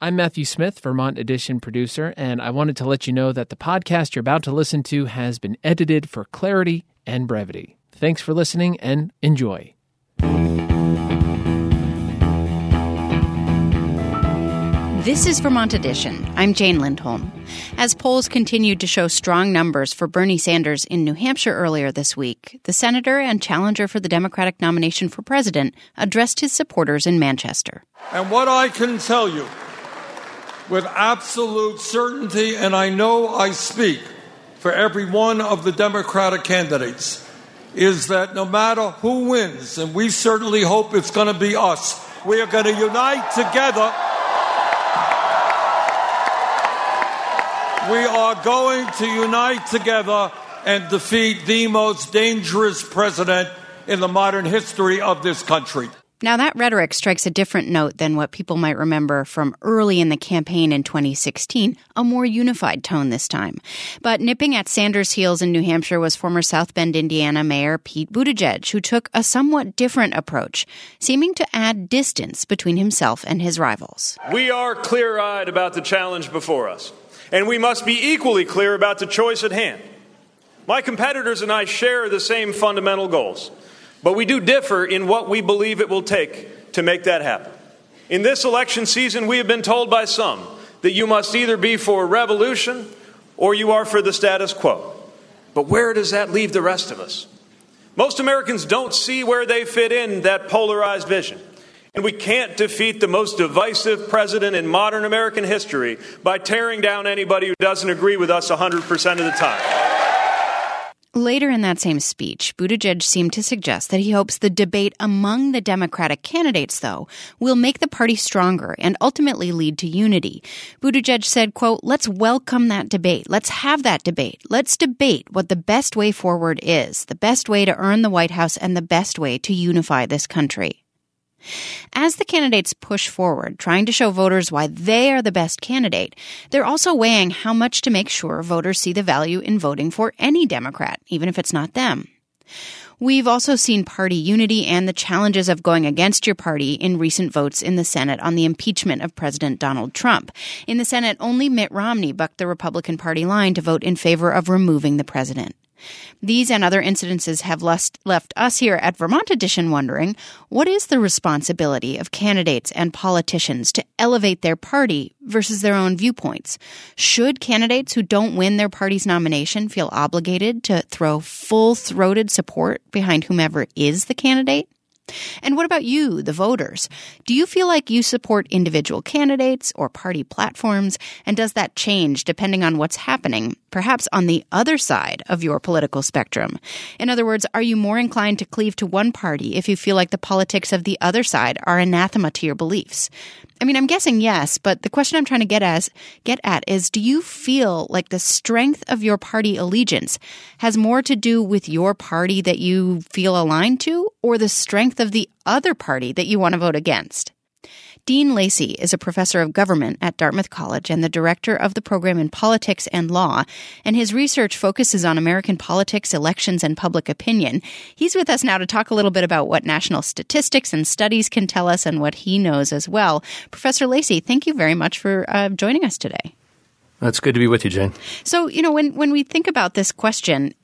I'm Matthew Smith, Vermont Edition producer, and I wanted to let you know that the podcast you're about to listen to has been edited for clarity and brevity. Thanks for listening and enjoy. This is Vermont Edition. I'm Jane Lindholm. As polls continued to show strong numbers for Bernie Sanders in New Hampshire earlier this week, the senator and challenger for the Democratic nomination for president addressed his supporters in Manchester. And what I can tell you with absolute certainty, and I know I speak for every one of the Democratic candidates, is that no matter who wins, and we certainly hope it's going to be us, we are going to unite together. We are going to unite together and defeat the most dangerous president in the modern history of this country. Now, that rhetoric strikes a different note than what people might remember from early in the campaign in 2016, a more unified tone this time. But nipping at Sanders' heels in New Hampshire was former South Bend, Indiana Mayor Pete Buttigieg, who took a somewhat different approach, seeming to add distance between himself and his rivals. We are clear-eyed about the challenge before us, and we must be equally clear about the choice at hand. My competitors and I share the same fundamental goals, but we do differ in what we believe it will take to make that happen. In this election season, we have been told by some that you must either be for revolution or you are for the status quo. But where does that leave the rest of us? Most Americans don't see where they fit in that polarized vision. And we can't defeat the most divisive president in modern American history by tearing down anybody who doesn't agree with us 100% of the time. Later in that same speech, Buttigieg seemed to suggest that he hopes the debate among the Democratic candidates, though, will make the party stronger and ultimately lead to unity. Buttigieg said, quote, "Let's welcome that debate. Let's have that debate. Let's debate what the best way forward is, the best way to earn the White House and the best way to unify this country." As the candidates push forward, trying to show voters why they are the best candidate, they're also weighing how much to make sure voters see the value in voting for any Democrat, even if it's not them. We've also seen party unity and the challenges of going against your party in recent votes in the Senate on the impeachment of President Donald Trump. In the Senate, only Mitt Romney bucked the Republican Party line to vote in favor of removing the president. These and other incidences have left us here at Vermont Edition wondering, what is the responsibility of candidates and politicians to elevate their party versus their own viewpoints? Should candidates who don't win their party's nomination feel obligated to throw full-throated support behind whomever is the candidate? And what about you, the voters? Do you feel like you support individual candidates or party platforms? And does that change depending on what's happening, perhaps on the other side of your political spectrum? In other words, are you more inclined to cleave to one party if you feel like the politics of the other side are anathema to your beliefs? I mean, I'm guessing yes, but the question I'm trying to get at is, do you feel like the strength of your party allegiance has more to do with your party that you feel aligned to, or the strength of the other party that you want to vote against? Dean Lacey is a professor of government at Dartmouth College and the director of the program in politics and law, and his research focuses on American politics, elections, and public opinion. He's with us now to talk a little bit about what national statistics and studies can tell us and what he knows as well. Professor Lacey, thank you very much for joining us today. It's good to be with you, Jane. So, when we think about this question,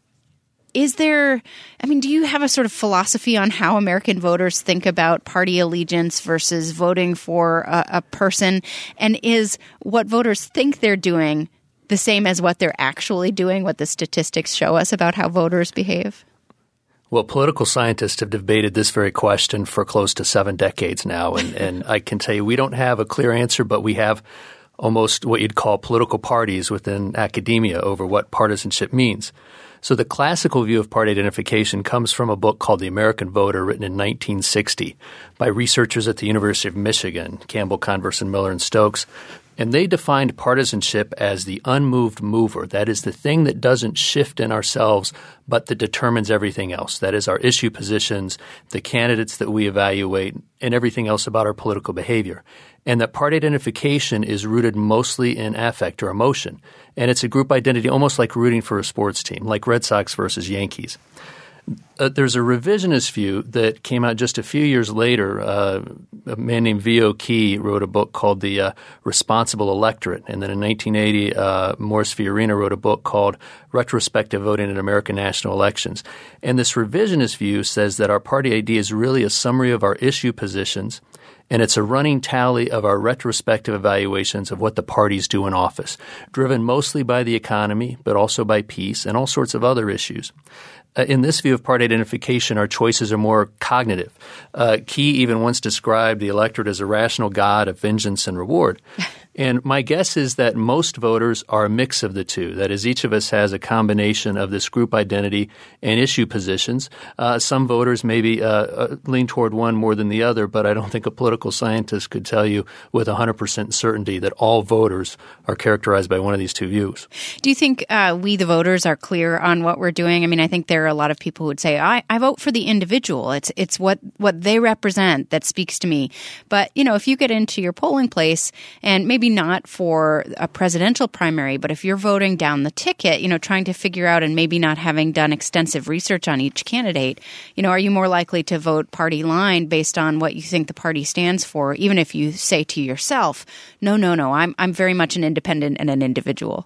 do you have a sort of philosophy on how American voters think about party allegiance versus voting for a person? And is what voters think they're doing the same as what they're actually doing, what the statistics show us about how voters behave? Well, political scientists have debated this very question for close to 7 decades now. And I can tell you we don't have a clear answer, but we have almost what you'd call political parties within academia over what partisanship means. So the classical view of party identification comes from a book called The American Voter, written in 1960 by researchers at the University of Michigan, Campbell, Converse, and Miller and Stokes. And they defined partisanship as the unmoved mover. That is the thing that doesn't shift in ourselves, but that determines everything else. That is our issue positions, the candidates that we evaluate, and everything else about our political behavior. And that party identification is rooted mostly in affect or emotion. And it's a group identity almost like rooting for a sports team, like Red Sox versus Yankees. There's a revisionist view that came out just a few years later. A man named V.O. Key wrote a book called The Responsible Electorate. And then in 1980, Morris Fiorina wrote a book called Retrospective Voting in American National Elections. And this revisionist view says that our party ID is really a summary of our issue positions, and it's a running tally of our retrospective evaluations of what the parties do in office, driven mostly by the economy, but also by peace and all sorts of other issues. In this view of party identification, our choices are more cognitive. Key even once described the electorate as a rational god of vengeance and reward. And my guess is that most voters are a mix of the two. That is, each of us has a combination of this group identity and issue positions. Some voters maybe lean toward one more than the other, but I don't think a political scientist could tell you with 100% certainty that all voters are characterized by one of these two views. Do you think we, the voters, are clear on what we're doing? I mean, I think there are a lot of people who would say, I vote for the individual. It's what they represent that speaks to me. But, if you get into your polling place and maybe not for a presidential primary, but if you're voting down the ticket, trying to figure out and maybe not having done extensive research on each candidate, are you more likely to vote party line based on what you think the party stands for, even if you say to yourself, no, I'm very much an independent and an individual?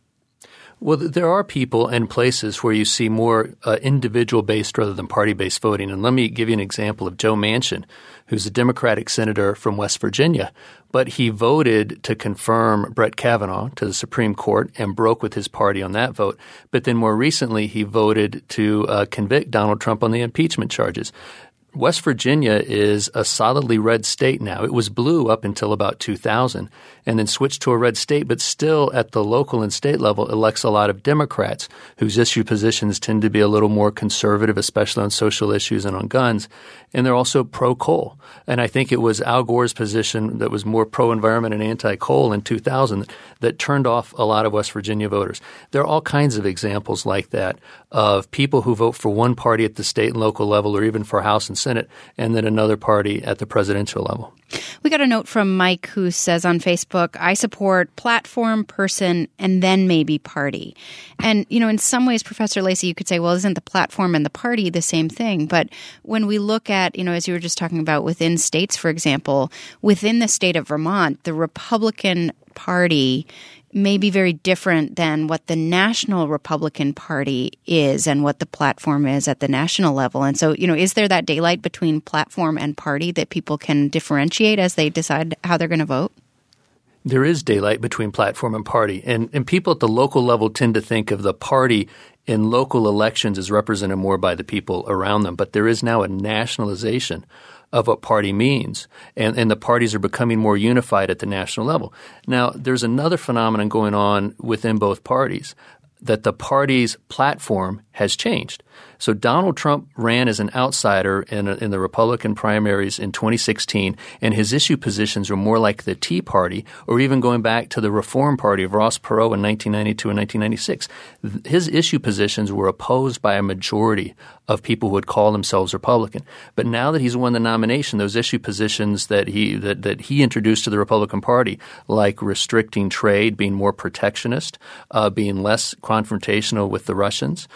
Well, there are people and places where you see more individual-based rather than party-based voting. And let me give you an example of Joe Manchin, who's a Democratic senator from West Virginia. But he voted to confirm Brett Kavanaugh to the Supreme Court and broke with his party on that vote. But then more recently, he voted to convict Donald Trump on the impeachment charges. West Virginia is a solidly red state now. It was blue up until about 2000 and then switched to a red state, but still at the local and state level elects a lot of Democrats whose issue positions tend to be a little more conservative, especially on social issues and on guns. And they're also pro-coal. And I think it was Al Gore's position that was more pro-environment and anti-coal in 2000 that turned off a lot of West Virginia voters. There are all kinds of examples like that of people who vote for one party at the state and local level or even for House and Senate, and then another party at the presidential level. We got a note from Mike who says on Facebook, I support platform, person, and then maybe party. And, in some ways, Professor Lacey, you could say, well, isn't the platform and the party the same thing? But when we look at, as you were just talking about within states, for example, within the state of Vermont, the Republican Party may be very different than what the National Republican Party is and what the platform is at the national level. And so, is there that daylight between platform and party that people can differentiate as they decide how they're going to vote? There is daylight between platform and party. And people at the local level tend to think of the party in local elections as represented more by the people around them. But there is now a nationalization of what party means, and the parties are becoming more unified at the national level. Now, there's another phenomenon going on within both parties, that the party's platform has changed. So Donald Trump ran as an outsider in the Republican primaries in 2016, and his issue positions were more like the Tea Party or even going back to the Reform Party of Ross Perot in 1992 and 1996. His issue positions were opposed by a majority of people who would call themselves Republican. But now that he's won the nomination, those issue positions that he introduced to the Republican Party, like restricting trade, being more protectionist, being less confrontational with the Russians,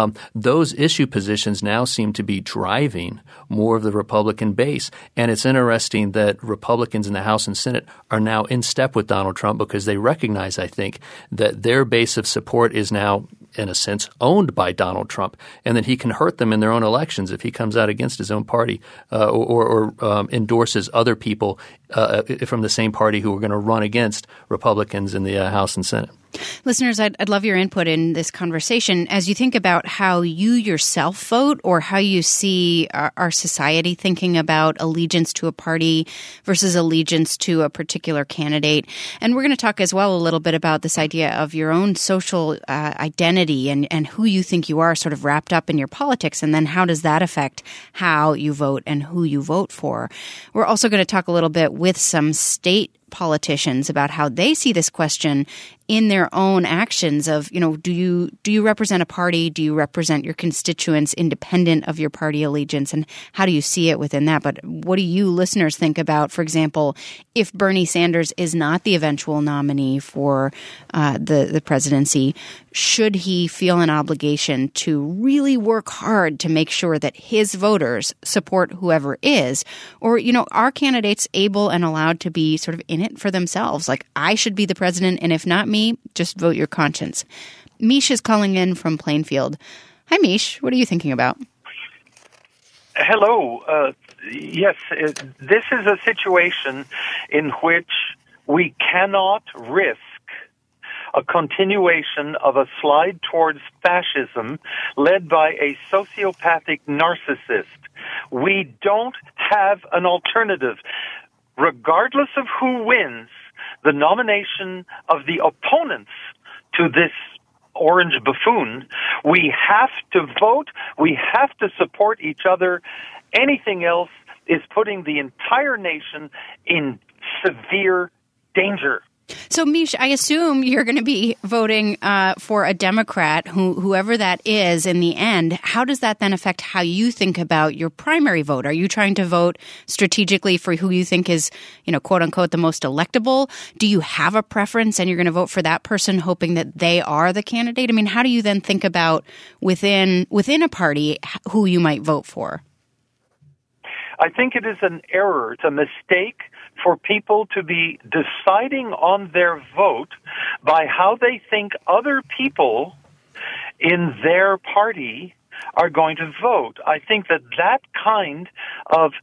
those issue positions now seem to be driving more of the Republican base. And it's interesting that Republicans in the House and Senate are now in step with Donald Trump because they recognize, I think, that their base of support is now, in a sense, owned by Donald Trump, and that he can hurt them in their own elections if he comes out against his own party or endorses other people from the same party who are going to run against Republicans in the House and Senate. Listeners, I'd love your input in this conversation as you think about how you yourself vote or how you see our society thinking about allegiance to a party versus allegiance to a particular candidate. And we're going to talk as well a little bit about this idea of your own social identity and who you think you are sort of wrapped up in your politics, and then how does that affect how you vote and who you vote for. We're also going to talk a little bit with some state politicians about how they see this question in their own actions of, do you represent a party? Do you represent your constituents independent of your party allegiance? And how do you see it within that? But what do you listeners think about, for example, if Bernie Sanders is not the eventual nominee for the presidency, should he feel an obligation to really work hard to make sure that his voters support whoever is? Or, are candidates able and allowed to be sort of in it for themselves? Like, I should be the president, and if not me, just vote your conscience. Mish is calling in from Plainfield. Hi, Mish. What are you thinking about? Hello. Yes, this is a situation in which we cannot risk a continuation of a slide towards fascism led by a sociopathic narcissist. We don't have an alternative. Regardless of who wins the nomination of the opponents to this orange buffoon, we have to vote, we have to support each other. Anything else is putting the entire nation in severe danger. So, Mish, I assume you're going to be voting for a Democrat, whoever that is in the end. How does that then affect how you think about your primary vote? Are you trying to vote strategically for who you think is, quote unquote, the most electable? Do you have a preference and you're going to vote for that person hoping that they are the candidate? I mean, how do you then think about within a party who you might vote for? I think it is an error, it's a mistake for people to be deciding on their vote by how they think other people in their party are going to vote. I think that kind of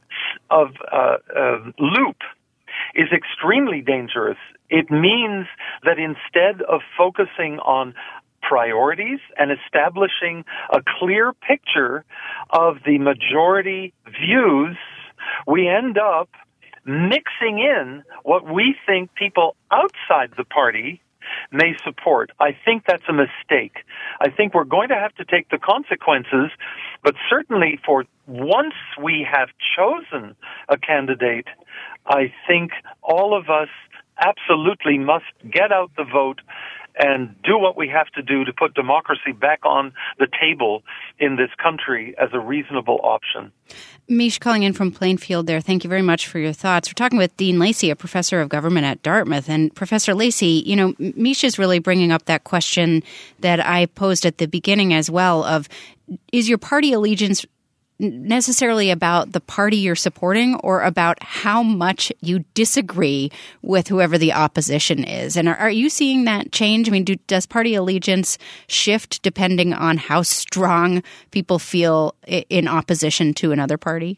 loop is extremely dangerous. It means that instead of focusing on priorities and establishing a clear picture of the majority views, we end up mixing in what we think people outside the party may support. I think that's a mistake. I think we're going to have to take the consequences, but certainly for once we have chosen a candidate, I think all of us absolutely must get out the vote and do what we have to do to put democracy back on the table in this country as a reasonable option. Mish calling in from Plainfield there. Thank you very much for your thoughts. We're talking with Dean Lacey, a professor of government at Dartmouth. And Professor Lacey, Mish is really bringing up that question that I posed at the beginning as well of, is your party allegiance necessarily about the party you're supporting or about how much you disagree with whoever the opposition is? And are you seeing that change? I mean, does party allegiance shift depending on how strong people feel in opposition to another party?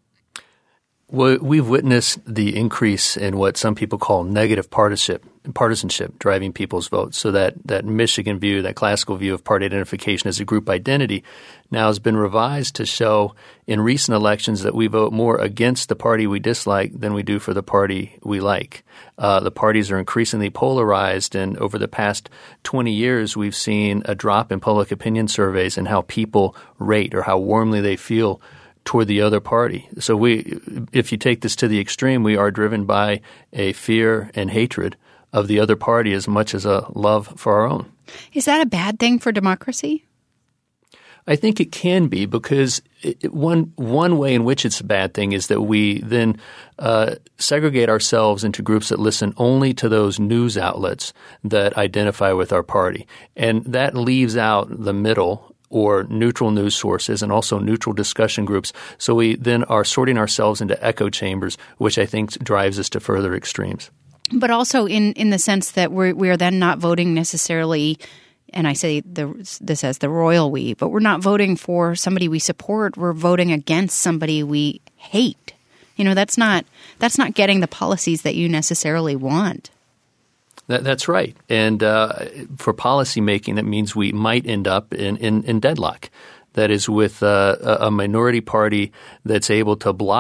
Well, we've witnessed the increase in what some people call negative partisanship driving people's votes. So that Michigan view, that classical view of party identification as a group identity now has been revised to show in recent elections that we vote more against the party we dislike than we do for the party we like. The parties are increasingly polarized, and over the past 20 years, we've seen a drop in public opinion surveys and how people rate or how warmly they feel toward the other party. So if you take this to the extreme, we are driven by a fear and hatred of the other party as much as a love for our own. Is that a bad thing for democracy? I think it can be, because one way in which it's a bad thing is that we then segregate ourselves into groups that listen only to those news outlets that identify with our party. And that leaves out the middle or neutral news sources and also neutral discussion groups. So we then are sorting ourselves into echo chambers, which I think drives us to further extremes. But also in the sense that we are then not voting necessarily, and I say this as the royal we, but we're not voting for somebody we support. We're voting against somebody we hate. That's not getting the policies that you necessarily want. That's right. And for policymaking, that means we might end up in deadlock. That is, with a minority party that's able to block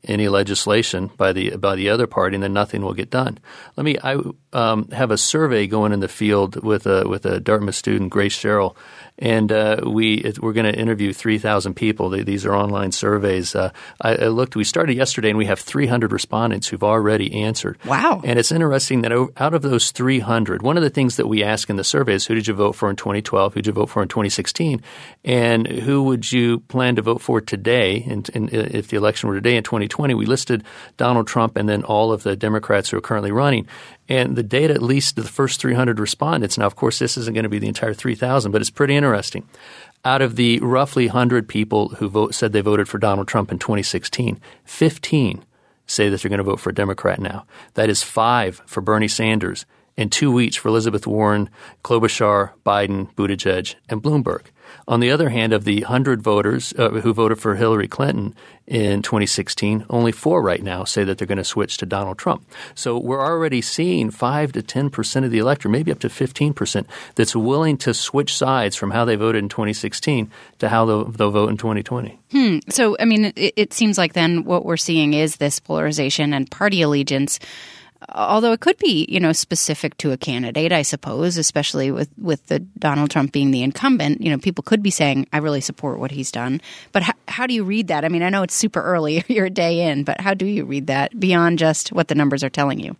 any legislation by the other party, and then nothing will get done. I have a survey going in the field with a Dartmouth student, Grace Sherrill, and we're going to interview 3,000 people. These are online surveys. I looked. We started yesterday, and we have 300 respondents who've already answered. Wow! And it's interesting that out of those 300, one of the things that we ask in the survey is, who did you vote for in 2012? Who did you vote for in 2016? And who would you plan to vote for today? And if the election were today in 2020, we listed Donald Trump and then all of the Democrats who are currently running. And the data, at least the first 300 respondents, now, of course, this isn't going to be the entire 3,000, but it's pretty interesting. Out of the roughly 100 people who said they voted for Donald Trump in 2016, 15 say that they're going to vote for a Democrat now. That is 5 for Bernie Sanders and 2 each for Elizabeth Warren, Klobuchar, Biden, Buttigieg, and Bloomberg. On the other hand, of the 100 voters who voted for Hillary Clinton in 2016, only 4 right now say that they're going to switch to Donald Trump. So we're already seeing 5 to 10% of the electorate, maybe up to 15%, that's willing to switch sides from how they voted in 2016 to how they'll vote in 2020. So, I mean, it seems like then what we're seeing is this polarization and party allegiance. Although it could be, specific to a candidate, I suppose, especially with the Donald Trump being the incumbent, people could be saying, I really support what he's done. But how do you read that? I mean, I know it's super early, you're a day in, but how do you read that beyond just what the numbers are telling you?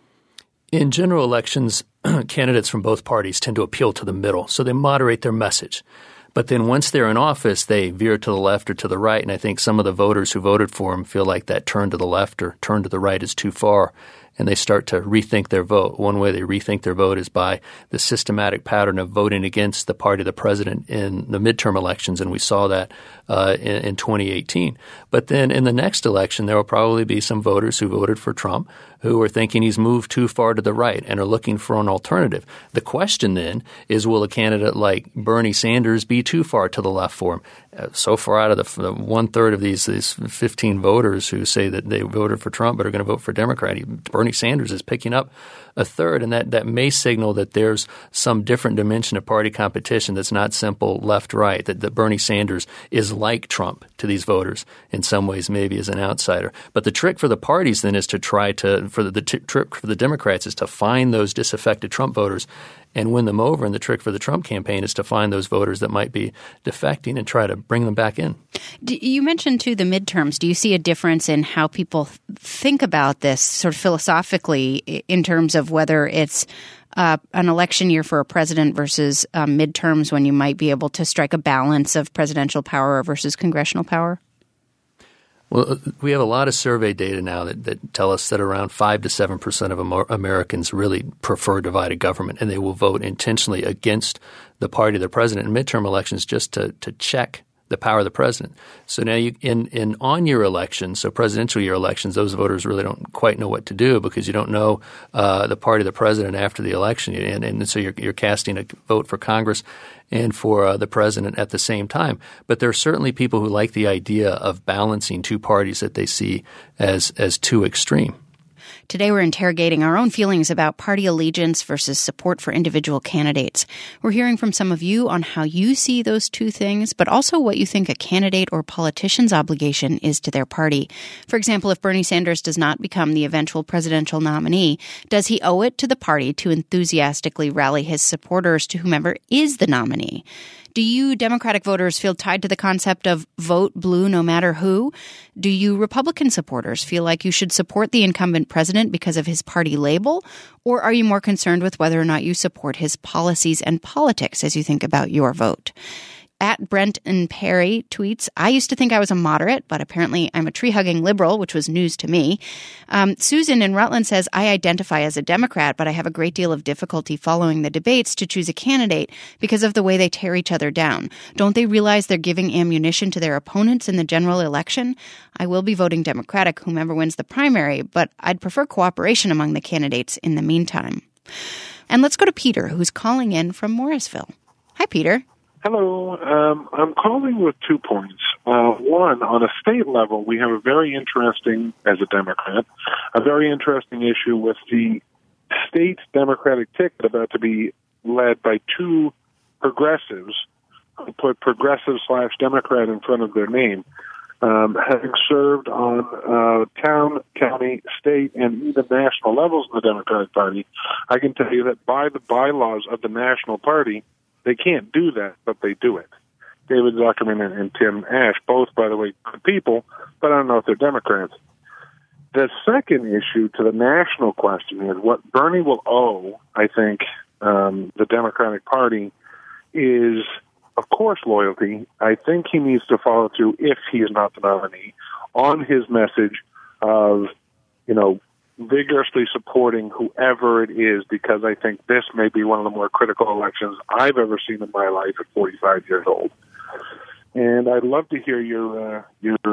In general elections, candidates from both parties tend to appeal to the middle, so they moderate their message. But then once they're in office, they veer to the left or to the right, and I think some of the voters who voted for him feel like that turn to the left or turn to the right is too far, and they start to rethink their vote. One way they rethink their vote is by the systematic pattern of voting against the party of the president in the midterm elections, and we saw that in 2018. But then in the next election, there will probably be some voters who voted for Trump who are thinking he's moved too far to the right and are looking for an alternative. The question then is, will a candidate like Bernie Sanders be too far to the left for him? So far out of the one-third of these 15 voters who say that they voted for Trump but are going to vote for Democrat, Bernie Sanders is picking up a third, and that may signal that there's some different dimension of party competition that's not simple left-right, that Bernie Sanders is like Trump to these voters in some ways, maybe as an outsider. But the trick for the parties then is to try to – the trick for the Democrats is to find those disaffected Trump voters and win them over. And the trick for the Trump campaign is to find those voters that might be defecting and try to bring them back in. You mentioned, too, the midterms. Do you see a difference in how people think about this sort of philosophically in terms of whether it's an election year for a president versus midterms when you might be able to strike a balance of presidential power versus congressional power? Well, we have a lot of survey data now that tell us that around 5 to 7% of Americans really prefer divided government, and they will vote intentionally against the party of the president in midterm elections just to check the power of the president. So now in on-year elections, so presidential year elections, those voters really don't quite know what to do because you don't know the party of the president after the election. And so you're casting a vote for Congress and for the president at the same time. But there are certainly people who like the idea of balancing two parties that they see as too extreme. Today we're interrogating our own feelings about party allegiance versus support for individual candidates. We're hearing from some of you on how you see those two things, but also what you think a candidate or politician's obligation is to their party. For example, if Bernie Sanders does not become the eventual presidential nominee, does he owe it to the party to enthusiastically rally his supporters to whomever is the nominee? Do you Democratic voters feel tied to the concept of vote blue no matter who? Do you Republican supporters feel like you should support the incumbent president because of his party label? Or are you more concerned with whether or not you support his policies and politics as you think about your vote? At Brent and Perry tweets, I used to think I was a moderate, but apparently I'm a tree-hugging liberal, which was news to me. Susan in Rutland says, I identify as a Democrat, but I have a great deal of difficulty following the debates to choose a candidate because of the way they tear each other down. Don't they realize they're giving ammunition to their opponents in the general election? I will be voting Democratic, whomever wins the primary, but I'd prefer cooperation among the candidates in the meantime. And let's go to Peter, who's calling in from Morrisville. Hi, Peter. Hello. I'm calling with 2 points. One, on a state level, we have a very interesting, as a Democrat, a very interesting issue with the state Democratic ticket about to be led by 2 progressives who put progressive/Democrat in front of their name. having served on town, county, state, and even national levels in the Democratic Party, I can tell you that by the bylaws of the National Party, they can't do that, but they do it. David Zuckerman and Tim Ash, both, by the way, good people, but I don't know if they're Democrats. The second issue to the national question is what Bernie will owe, I think, the Democratic Party is, of course, loyalty. I think he needs to follow through, if he is not the nominee, on his message of, vigorously supporting whoever it is, because I think this may be one of the more critical elections I've ever seen in my life at 45 years old. And I'd love to hear your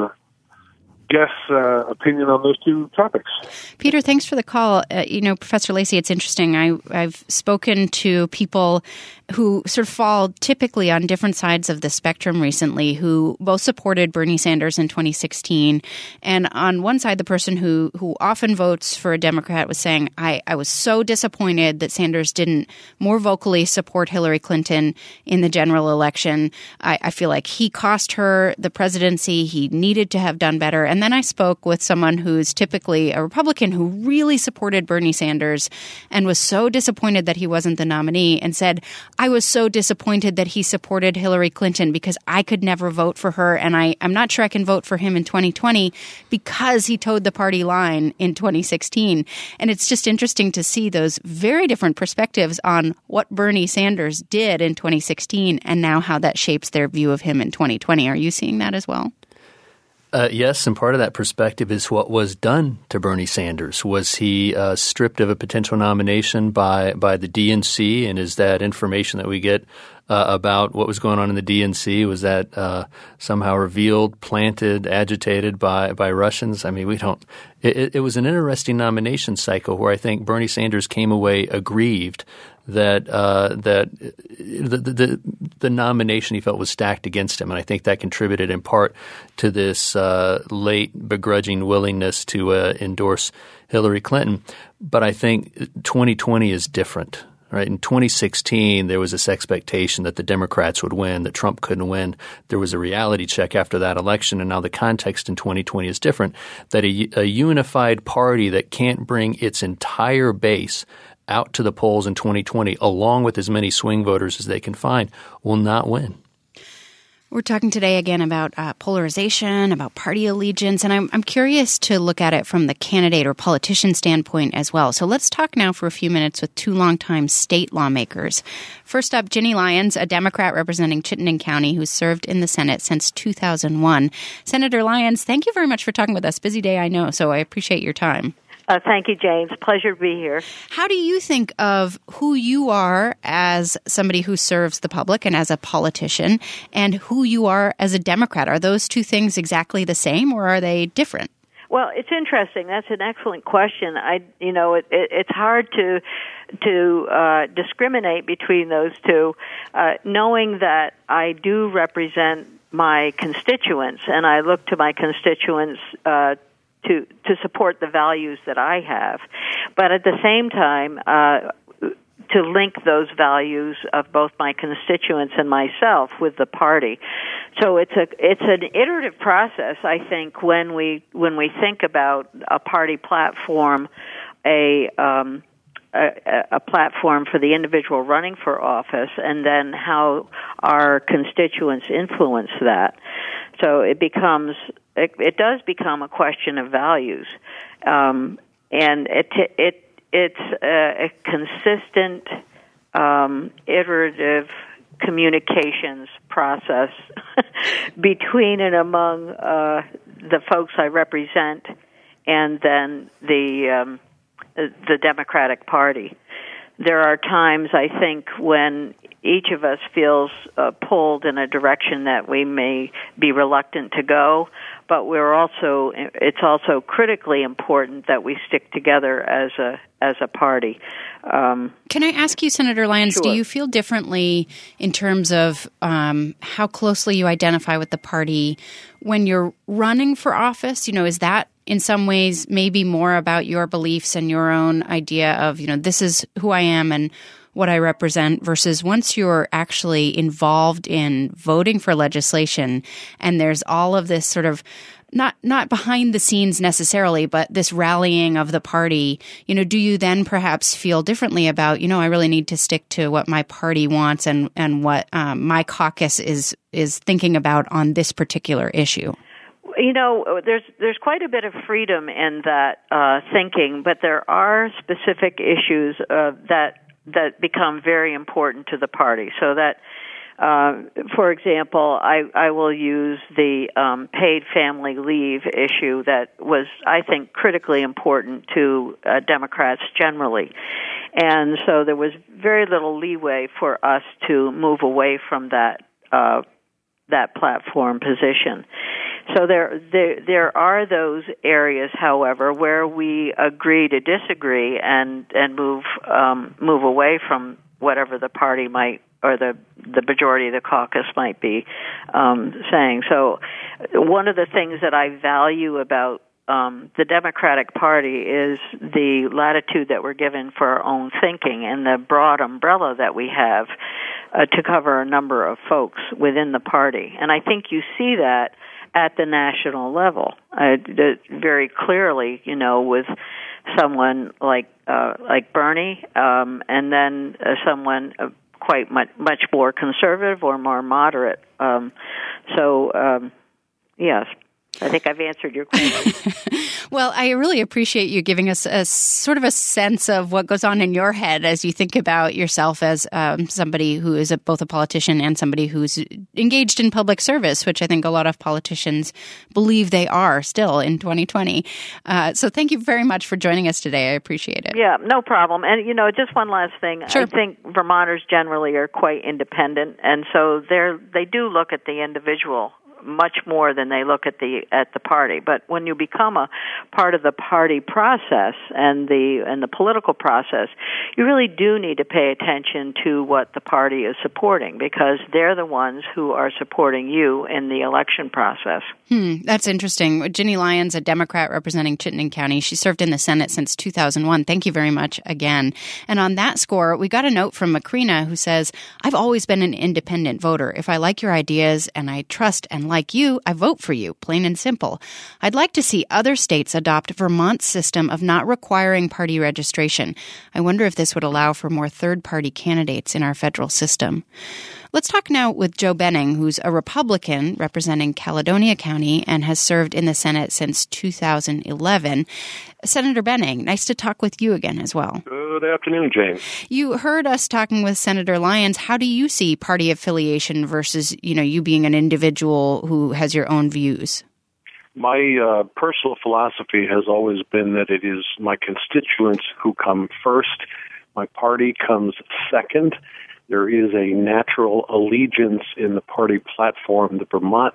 guest's opinion on those two topics. Peter, thanks for the call. Professor Lacey, it's interesting. I've spoken to people who sort of fall typically on different sides of the spectrum recently, who both supported Bernie Sanders in 2016. And on one side, the person who often votes for a Democrat was saying, I was so disappointed that Sanders didn't more vocally support Hillary Clinton in the general election. I feel like he cost her the presidency. He needed to have done better. And then I spoke with someone who's typically a Republican who really supported Bernie Sanders and was so disappointed that he wasn't the nominee and said, I was so disappointed that he supported Hillary Clinton because I could never vote for her, and I'm not sure I can vote for him in 2020 because he towed the party line in 2016. And it's just interesting to see those very different perspectives on what Bernie Sanders did in 2016 and now how that shapes their view of him in 2020. Are you seeing that as well? Yes, and part of that perspective is what was done to Bernie Sanders. Was he stripped of a potential nomination by the DNC, and is that information that we get about what was going on in the DNC, was that somehow revealed, planted, agitated by Russians? I mean, we don't – it was an interesting nomination cycle where I think Bernie Sanders came away aggrieved that the nomination he felt was stacked against him, and I think that contributed in part to this late begrudging willingness to endorse Hillary Clinton. But I think 2020 is different. Right. In 2016, there was this expectation that the Democrats would win, that Trump couldn't win. There was a reality check after that election, and now the context in 2020 is different, that a unified party that can't bring its entire base out to the polls in 2020, along with as many swing voters as they can find, will not win. We're talking today again about polarization, about party allegiance, and I'm curious to look at it from the candidate or politician standpoint as well. So let's talk now for a few minutes with two longtime state lawmakers. First up, Ginny Lyons, a Democrat representing Chittenden County who's served in the Senate since 2001. Senator Lyons, thank you very much for talking with us. Busy day, I know, so I appreciate your time. Thank you, James. Pleasure to be here. How do you think of who you are as somebody who serves the public and as a politician, and who you are as a Democrat? Are those two things exactly the same, or are they different? Well, it's interesting. That's an excellent question. It's hard to discriminate between those two, knowing that I do represent my constituents, and I look to my constituents to support the values that I have, but at the same time to link those values of both my constituents and myself with the party. So it's an iterative process, I think, when we think about a party platform, a platform for the individual running for office, and then how our constituents influence that. So it does become a question of values, and it's a consistent, iterative communications process between and among the folks I represent, and then the Democratic Party. There are times, I think, when each of us feels pulled in a direction that we may be reluctant to go, but it's also critically important that we stick together as a party. Can I ask you, Senator Lyons, Sure. Do you feel differently in terms of how closely you identify with the party when you're running for office? Is that in some ways maybe more about your beliefs and your own idea of, this is who I am and what I represent, versus once you're actually involved in voting for legislation and there's all of this sort of not behind the scenes necessarily, but this rallying of the party, do you then perhaps feel differently about, I really need to stick to what my party wants and what my caucus is thinking about on this particular issue? There's quite a bit of freedom in that thinking, but there are specific issues that become very important to the party. So that, for example, I will use the paid family leave issue that was, I think, critically important to Democrats generally. And so there was very little leeway for us to move away from that platform position. So there are those areas, however, where we agree to disagree and move away from whatever the party might, or the majority of the caucus might be saying. So one of the things that I value about the Democratic Party is the latitude that we're given for our own thinking and the broad umbrella that we have to cover a number of folks within the party. And I think you see that at the national level very clearly, with someone like Bernie, and then someone quite much more conservative or more moderate. Yes. I think I've answered your question. Well, I really appreciate you giving us a sort of a sense of what goes on in your head as you think about yourself as somebody who is both a politician and somebody who's engaged in public service, which I think a lot of politicians believe they are still in 2020. So thank you very much for joining us today. I appreciate it. Yeah, no problem. And, just one last thing. Sure. I think Vermonters generally are quite independent, and so they do look at the individual much more than they look at the party. But when you become a part of the party process and the political process, you really do need to pay attention to what the party is supporting, because they're the ones who are supporting you in the election process. That's interesting. Ginny Lyons, a Democrat representing Chittenden County, she served in the Senate since 2001. Thank you very much again. And on that score, we got a note from Macrina who says, I've always been an independent voter. If I like your ideas and I trust and like you, I vote for you, plain and simple. I'd like to see other states adopt Vermont's system of not requiring party registration. I wonder if this would allow for more third-party candidates in our federal system. Let's talk now with Joe Benning, who's a Republican representing Caledonia County and has served in the Senate since 2011. Senator Benning, nice to talk with you again as well. Good afternoon, James. You heard us talking with Senator Lyons. How do you see party affiliation versus, you being an individual who has your own views? My personal philosophy has always been that it is my constituents who come first. My party comes second. There is a natural allegiance in the party platform, the Vermont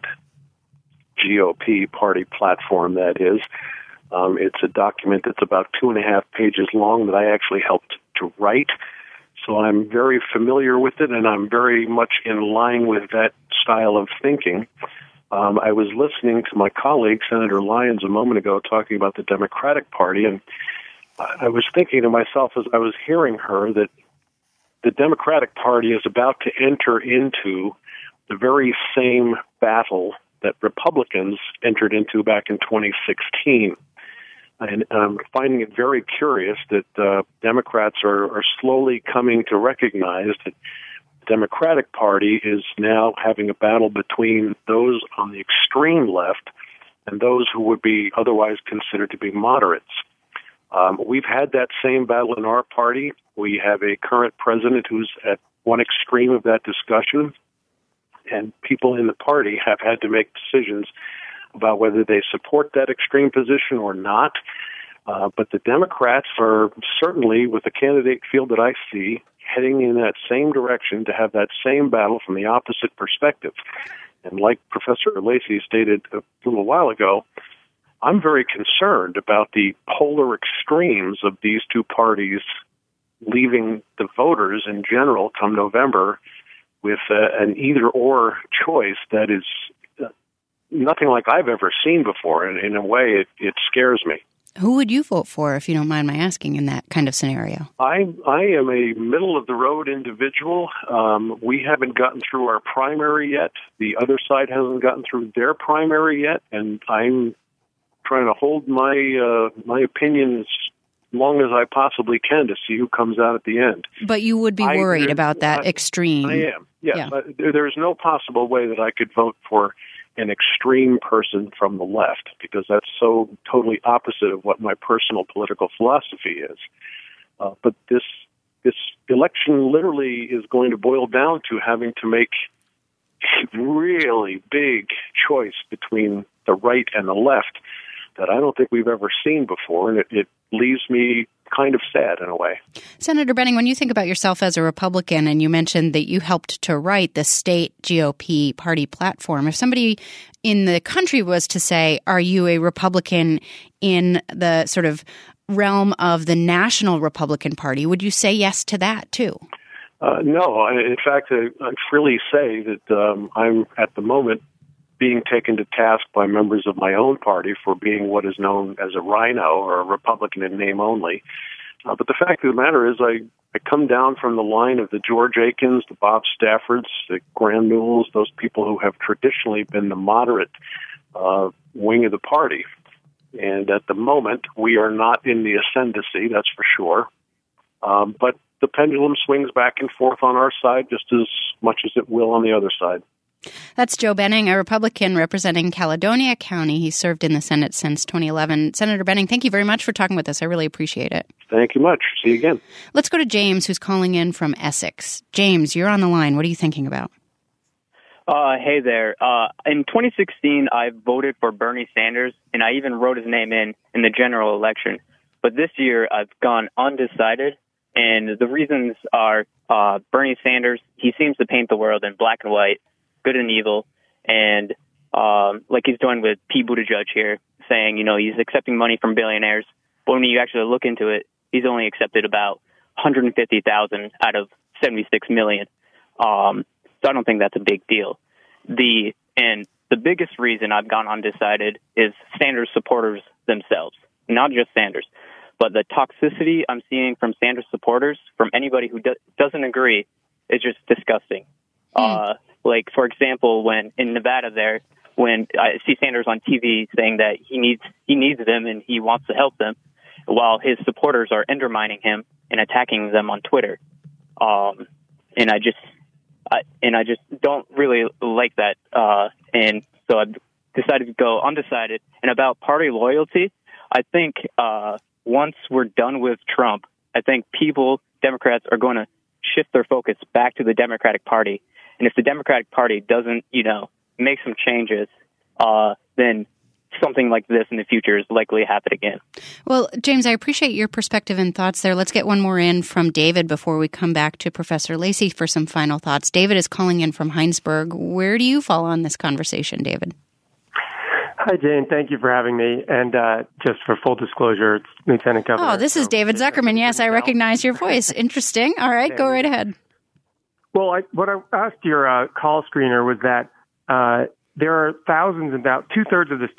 GOP party platform, that is. It's a document that's about 2.5 pages long that I actually helped to write. So I'm very familiar with it, and I'm very much in line with that style of thinking. I was listening to my colleague, Senator Lyons, a moment ago talking about the Democratic Party, and I was thinking to myself as I was hearing her that the Democratic Party is about to enter into the very same battle that Republicans entered into back in 2016. And I'm finding it very curious that Democrats are slowly coming to recognize that the Democratic Party is now having a battle between those on the extreme left and those who would be otherwise considered to be moderates. We've had that same battle in our party. We have a current president who's at one extreme of that discussion, and people in the party have had to make decisions about whether they support that extreme position or not. But the Democrats are certainly, with the candidate field that I see, heading in that same direction to have that same battle from the opposite perspective. And like Professor Lacey stated a little while ago, I'm very concerned about the polar extremes of these two parties leaving the voters in general come November with an either-or choice that is nothing like I've ever seen before. And in a way, it scares me. Who would you vote for, if you don't mind my asking, in that kind of scenario? I am a middle-of-the-road individual. We haven't gotten through our primary yet. The other side hasn't gotten through their primary yet, and I'm trying to hold my opinion as long as I possibly can to see who comes out at the end. But you would be worried about that extreme. I am, yes. Yeah. There's no possible way that I could vote for an extreme person from the left, because that's so totally opposite of what my personal political philosophy is. But this election literally is going to boil down to having to make a really big choice between the right and the left that I don't think we've ever seen before, and it leaves me kind of sad in a way. Senator Benning, when you think about yourself as a Republican, and you mentioned that you helped to write the state GOP party platform, if somebody in the country was to say, are you a Republican in the sort of realm of the National Republican Party, would you say yes to that too? No. In fact, I freely say that I'm at the moment being taken to task by members of my own party for being what is known as a rhino, or a Republican in name only. But the fact of the matter is I come down from the line of the George Akins, the Bob Staffords, the Graham Newells, those people who have traditionally been the moderate wing of the party. And at the moment, we are not in the ascendancy, that's for sure. But the pendulum swings back and forth on our side just as much as it will on the other side. That's Joe Benning, a Republican representing Caledonia County. He served in the Senate since 2011. Senator Benning, thank you very much for talking with us. I really appreciate it. Thank you much. See you again. Let's go to James, who's calling in from Essex. James, you're on the line. What are you thinking about? Hey there. In 2016, I voted for Bernie Sanders, and I even wrote his name in the general election. But this year, I've gone undecided, and the reasons are Bernie Sanders, he seems to paint the world in black and white, good and evil, and like he's doing with Pete Buttigieg here, saying, he's accepting money from billionaires, but when you actually look into it, he's only accepted about $150,000 out of $76 million. So I don't think that's a big deal. The biggest reason I've gone undecided is Sanders supporters themselves, not just Sanders, but the toxicity I'm seeing from Sanders supporters, from anybody who doesn't agree, is just disgusting. Like, for example, when in Nevada there, when I see Sanders on TV saying that he needs them and he wants to help them, while his supporters are undermining him and attacking them on Twitter. And I just don't really like that. And so I've decided to go undecided. And about party loyalty, I think once we're done with Trump, I think Democrats are going to shift their focus back to the Democratic Party. And if the Democratic Party doesn't, make some changes, then something like this in the future is likely to happen again. Well, James, I appreciate your perspective and thoughts there. Let's get one more in from David before we come back to Professor Lacey for some final thoughts. David is calling in from Heinsberg. Where do you fall on this conversation, David? Hi, Jane. Thank you for having me. And just for full disclosure, it's Lieutenant Governor. Oh, this is David Zuckerman. Yes, I recognize your voice. Interesting. All right, go right ahead. Well, what I asked your call screener was that there are thousands, about 2/3 of the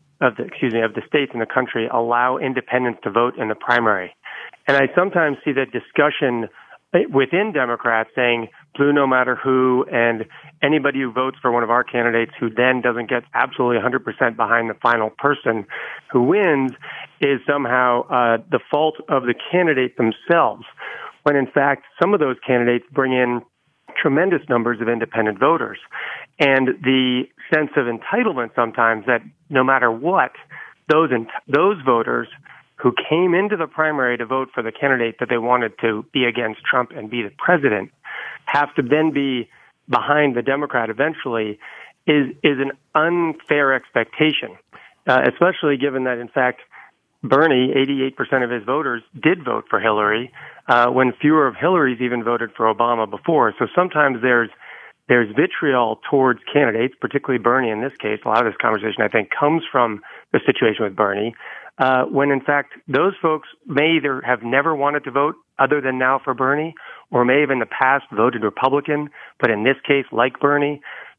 states in the country allow independents to vote in the primary. And I sometimes see that discussion within Democrats saying blue no matter who, and anybody who votes for one of our candidates who then doesn't get absolutely 100% behind the final person who wins is somehow the fault of the candidate themselves, when in fact some of those candidates bring in tremendous numbers of independent voters. And the sense of entitlement sometimes that no matter what, those voters who came into the primary to vote for the candidate that they wanted to be against Trump and be the president have to then be behind the Democrat eventually is an unfair expectation, especially given that, in fact, Bernie, 88% of his voters did vote for Hillary, when fewer of Hillary's even voted for Obama before. So sometimes there's vitriol towards candidates, particularly Bernie in this case. A lot of this conversation, I think, comes from the situation with Bernie, when in fact those folks may either have never wanted to vote other than now for Bernie, or may have in the past voted Republican, but in this case like Bernie.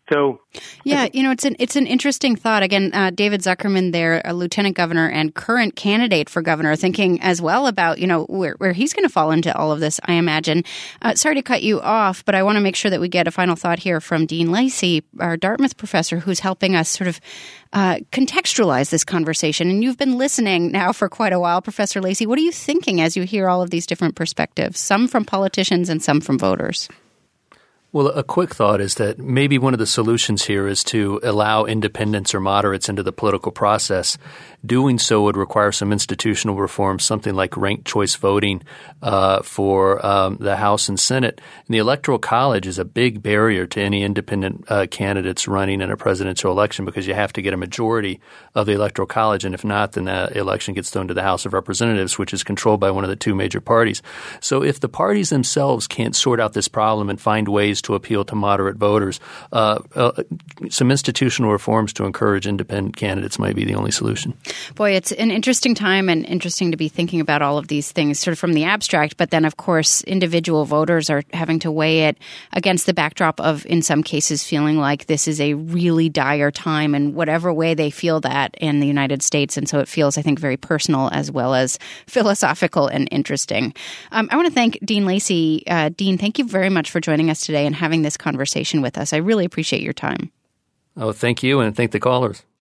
So yeah, it's an interesting thought. Again, David Zuckerman there, a lieutenant governor and current candidate for governor, thinking as well about, where he's going to fall into all of this, I imagine. Sorry to cut you off, but I want to make sure that we get a final thought here from Dean Lacey, our Dartmouth professor, who's helping us sort of contextualize this conversation. And you've been listening now for quite a while, Professor Lacey. What are you thinking as you hear all of these different perspectives, some from politicians and some from voters? Well, a quick thought is that maybe one of the solutions here is to allow independents or moderates into the political process. Doing so would require some institutional reforms, something like ranked choice voting for the House and Senate. And the Electoral College is a big barrier to any independent candidates running in a presidential election because you have to get a majority of the Electoral College. And if not, then the election gets thrown to the House of Representatives, which is controlled by one of the two major parties. So if the parties themselves can't sort out this problem and find ways to appeal to moderate voters, some institutional reforms to encourage independent candidates might be the only solution. Boy, it's an interesting time and interesting to be thinking about all of these things sort of from the abstract. But then, of course, individual voters are having to weigh it against the backdrop of, in some cases, feeling like this is a really dire time in whatever way they feel that in the United States. And so it feels, I think, very personal as well as philosophical and interesting. I want to thank Dean Lacey. Dean, thank you very much for joining us today and having this conversation with us. I really appreciate your time. Oh, thank you, and thank the callers.